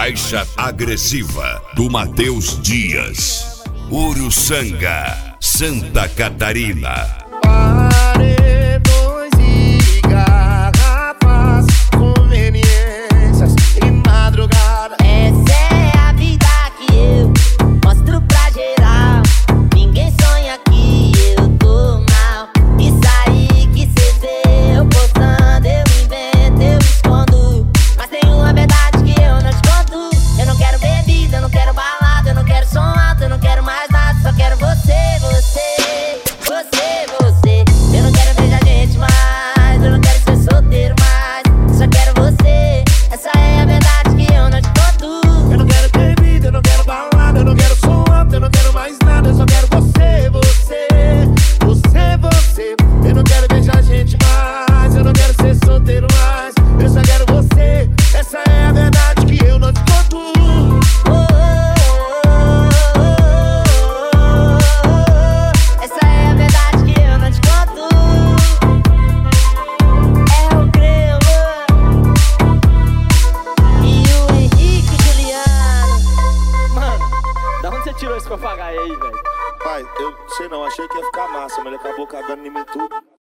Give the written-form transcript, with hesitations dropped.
Caixa Agressiva, do Matheus Dias. Uruçanga, Santa Catarina. Paredões e garrafas, conveniências e madrugada. Essa é a vida que eu mostro pra geral. Ninguém sonha que eu tô mal. Isso aí que cê vê eu postando, eu invento, eu escondo. Mas tem uma verdade que eu não te conto. Eu não quero bebida, eu não quero balada, eu não quero som alto, eu não quero mais nada. Só quero você, você, você, você. Eu não quero beijar gente mais, eu não quero ser solteiro mais. Só quero você, essa é a verdade que eu não te conto. Eu não quero bebida, eu não quero balada, eu não quero som alto, eu não quero mais nada. Eu só quero você, você, você, você. Eu não quero beijar gente mais, eu não quero ser solteiro mais. Eu só quero você, essa é a verdade que eu não te conto. Essa é a verdade que eu não te conto. É o Grelo e o Henrique Juliano. Mano, da onde você tirou esse papagaio aí, velho? Pai, eu sei não, achei que ia ficar massa, mas ele acabou cagando em mim tudo.